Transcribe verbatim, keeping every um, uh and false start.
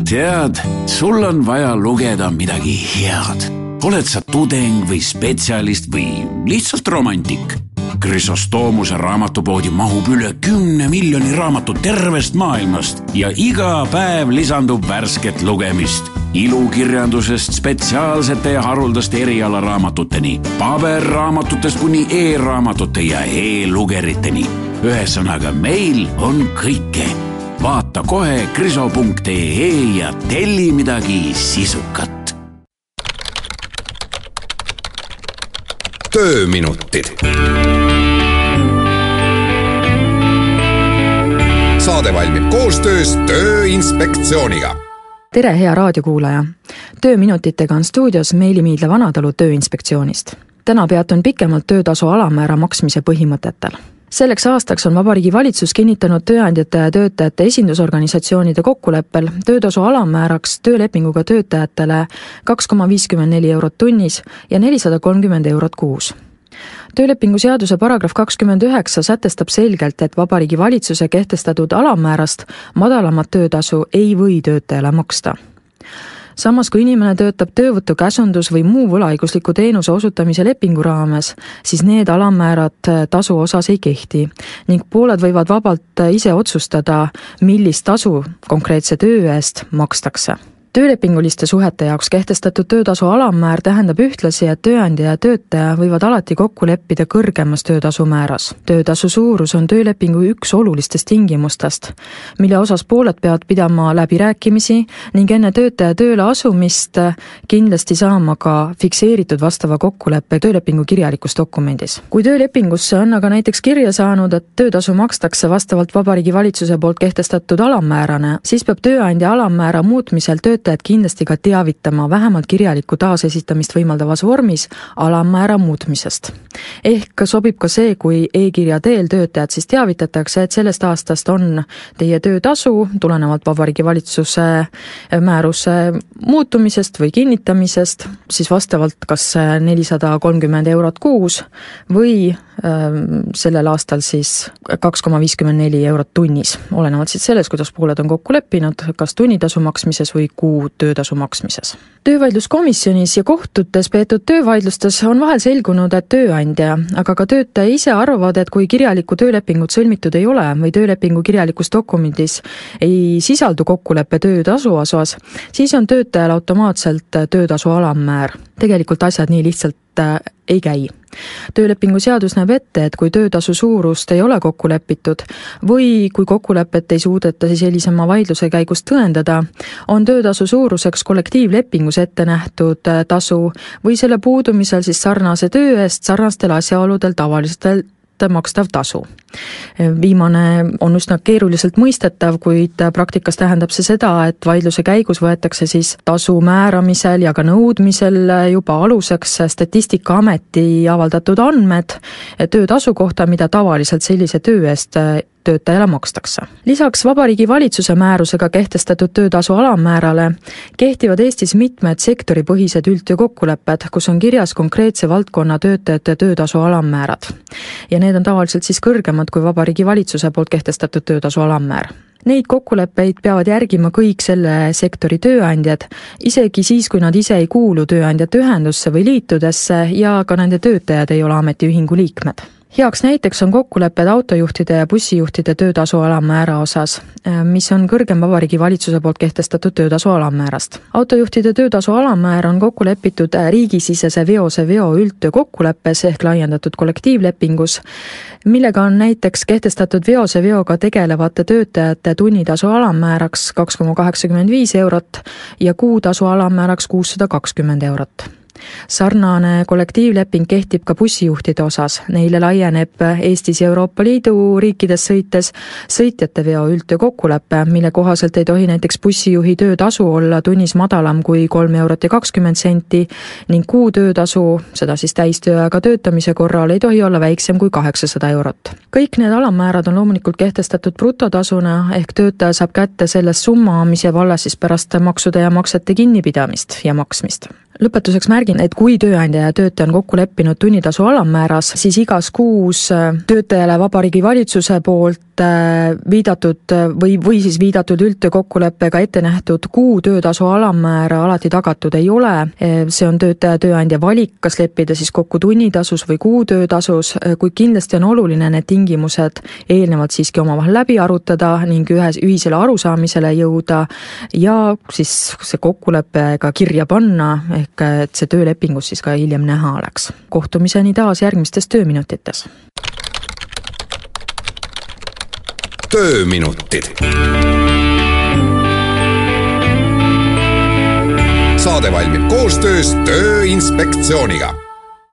Tead, sul on vaja lugeda midagi head. Oled sa tudeng või spetsialist või lihtsalt romantik? Chrysostoomuse raamatupoodi mahub üle kümne miljoni raamatut tervest maailmast ja iga päev lisandub värsket lugemist. Ilukirjandusest spetsiaalsete ja haruldaste erialaraamatuteni, paberraamatutest kuni e-raamatute ja e-lugeriteni. Ühesõnaga, meil on kõike. Vaata kohe kriso punkt ee ja telli midagi sisukat. Tööminutid. Saade valmib koostöös Tööinspektsiooniga. Tere, hea raadiokuulaja! Tööminutitega on stuudios Meili Miidla Vanatalu Tööinspektsioonist. Täna peatun pikemalt töötasu alammäära maksmise põhimõtetel. Selleks aastaks on Vabariigi Valitsus kinnitanud tööandjate ja töötajate esindusorganisatsioonide kokkuleppel töötasu alammääraks töölepinguga töötajatele kaks koma viiskümmend neli eurot tunnis ja nelisada kolmkümmend eurot kuus. Töölepingu seaduse paragrahv kakskümmend üheksa sätestab selgelt, et Vabariigi Valitsuse kehtestatud alammäärast madalamat töötasu ei või töötajale maksta. Samas, kui inimene töötab töövõtu käsundus või muu võlaõigusliku teenuse osutamise lepingu raames, siis need alammäärad tasu osas ei kehti ning pooled võivad vabalt ise otsustada, millist tasu konkreetse töö eest makstakse. Töölepinguliste suhete jaoks kehtestatud töötasu alammäär tähendab ühtlasi, et tööandja ja töötaja võivad alati kokku leppida kõrgemas töötasu määras. Töötasu suurus on töölepingu üks olulistest tingimustest, mille osas pooled peavad pidama läbirääkimisi ning enne töötaja tööle asumist kindlasti saama ka fikseeritud vastava kokkuleppe töölepingu kirjalikus dokumendis. Kui töölepingusse on aga näiteks kirja saanud, et töötasu makstakse vastavalt Vabariigi Valitsuse poolt kehtestatud alammäärane, siis peab tööandja alammäära muutmisel töötaja et kindlasti ka teavitama vähemalt kirjaliku taasesitamist võimaldavas vormis alammäära muutmisest. Ehk sobib ka see, kui e-kirja teel töötajad siis teavitatakse, et sellest aastast on teie töötasu tulenevalt Vabariigi Valitsuse määruse muutumisest või kinnitamisest, siis vastavalt kas nelisada kolmkümmend eurot kuus või sellel aastal siis kaks koma viiskümmend neli eurot tunnis, olenevalt siis selles, kuidas pooled on kokku leppinud, kas tunnitasu maksmises või kuu töötasu maksmises. Töövaidluskomisjonis ja kohtutes peetud töövaidlustes on vahel selgunud, et tööandja, aga ka töötaja ise arvavad, et kui kirjalikku töölepingut sõlmitud ei ole või töölepingu kirjalikus dokumendis ei sisaldu kokkuleppe töötasu osas, siis on töötajal automaatselt töötasu alammäär. Tegelikult asjad nii lihtsalt ei käi. Töölepingu seadus näeb ette, et kui töötasu suurust ei ole kokku lepitud või kui kokkulepet ei suudeta siis hilisema vaidluse käigus tõendada, on töötasu suuruseks kollektiivlepingus ette nähtud tasu või selle puudumisel siis sarnase töö eest sarnastel asjaoludel tavaliselt makstav tasu. Viimane on üsna keeruliselt mõistetav, kuid praktikas tähendab see seda, et vaidluse käigus võetakse siis tasu määramisel ja ka nõudmisel juba aluseks Statistikaameti avaldatud andmed töötasu kohta, mida tavaliselt sellise töö eest töötajale makstakse. Lisaks Vabariigi Valitsuse määrusega kehtestatud töötasu alammäärale kehtivad Eestis mitmed sektoripõhised üldtöö kokkulepped, kus on kirjas konkreetse valdkonna töötajate töötasu alammäärad. Ja need on tavaliselt siis kõrgemad kui Vabariigi Valitsuse poolt kehtestatud töötasu alammäär. Neid kokkuleppeid peavad järgima kõik selle sektori tööandjad, isegi siis, kui nad ise ei kuulu tööandjate ühendusse või liitudesse ja ka nende töötajad ei ole ametiühingu liikmed. Heaks näiteks on kokkulepped autojuhtide ja bussijuhtide töötasu alammäära osas, mis on kõrgem Vabariigi Valitsuse poolt kehtestatud töötasu alammäärast. Autojuhtide töötasu alammäär on kokku lepitud riigisisese veose veo üldtöö kokkuleppes ehk laiendatud kollektiivlepingus, millega on näiteks kehtestatud veose veoga tegelevate töötajate tunnitasu alammääraks kaks koma kaheksakümmend viis eurot ja kuutasu alammääraks kuussada kakskümmend eurot. Sarnane kollektiivleping kehtib ka bussijuhtide osas. Neile laieneb Eestis ja Euroopa Liidu riikides sõites sõitjate veo üldtöö kokkuleppe, mille kohaselt ei tohi näiteks bussijuhi töötasu olla tunnis madalam kui kolm eurot ja kakskümmend senti ning kuu töötasu, seda siis täistööajaga töötamise korral, ei tohi olla väiksem kui kaheksasada eurot. Kõik need alammäärad on loomulikult kehtestatud brutotasuna ehk töötaja saab kätte sellest summa, mis jääb alles siis pärast maksude ja maksete kinnipidamist ja maksmist. lõpetuseks märgin, et kui tööandja ja töötaja on kokku leppinud tunnitasu alammääras, siis igas kuus töötajale Vabariigi Valitsuse poolt viidatud või, või siis viidatud üldtöö kokkuleppega ette nähtud kuu töötasu alammäära alati tagatud ei ole. See on töötaja tööandja valik, kas leppida siis kokku tunnitasus või kuu töötasus, kuid kindlasti on oluline need tingimused eelnevalt siiski omavahel läbi arutada ning ühes ühisele arusaamisele jõuda ja siis see kokkulepe ka kirja panna, ehk et see töölepingus siis ka hiljem näha oleks. Kohtumiseni taas järgmistes tööminutites. Tööminutid. Saade valmib koostöös Tööinspektsiooniga.